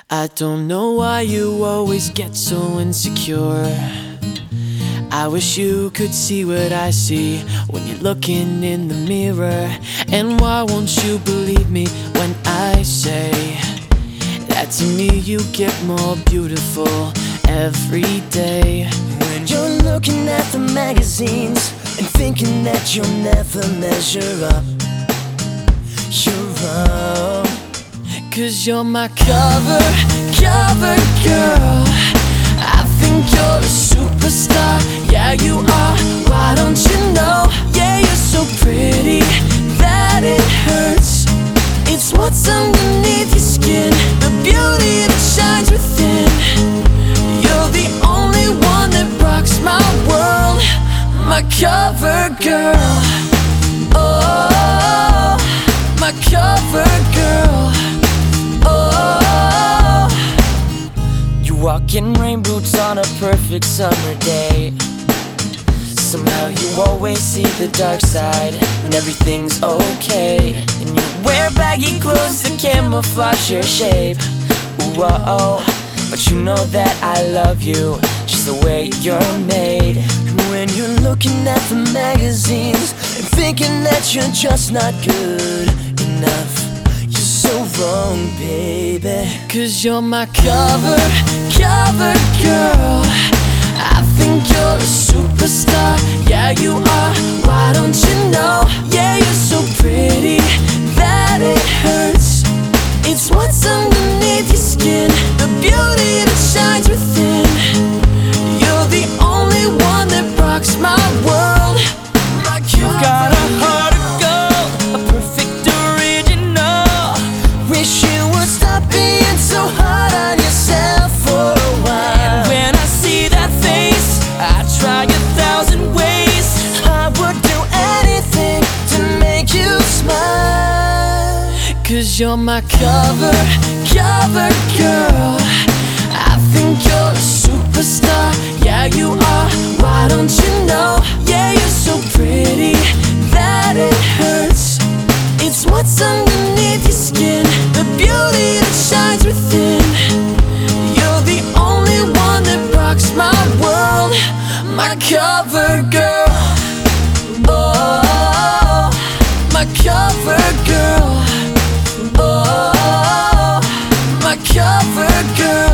I don't know why you always get so insecure. I wish you could see what I see when you're looking in the mirror. And why won't you believe me when I say that to me you get more beautiful every day? When you're looking at the magazines and thinking that you'll never measure up, you're wrong. 'Cause you're my cover girl. I think you're a superstar, yeah you are. Why don't you know, yeah you're so pretty that it hurts. It's what's underneath your skin, the beauty that shines within. You're the only one that rocks my world, my cover girl. Oh, my cover girl. Walk in rain boots on a perfect summer day. Somehow you always see the dark side when everything's okay. And you wear baggy clothes to camouflage your shape. Whoa, but you know that I love you just the way you're made. When you're looking at the magazines and thinking that you're just not good enough, you're so wrong, baby. 'Cause you're my cover girl. I think you're a superstar, yeah you are. Why don't you know, yeah you're so pretty that it hurts. It's what's underneath your skin, the beauty that shines within. You're the only one that rocks my world, my cover. Got a heart of gold, a perfect original. Wish you would stop being so hard on yourself for a while. And when I see that face, I try 1,000 ways. I would do anything to make you smile. 'Cause you're my cover girl. I think you're a superstar, yeah you are. Why don't you know, yeah you're so pretty that it hurts. It's what's underneath your skin, the beauty that shines within. You're the only one that rocks my world, my cover girl. Oh, my cover girl. Oh, my cover girl.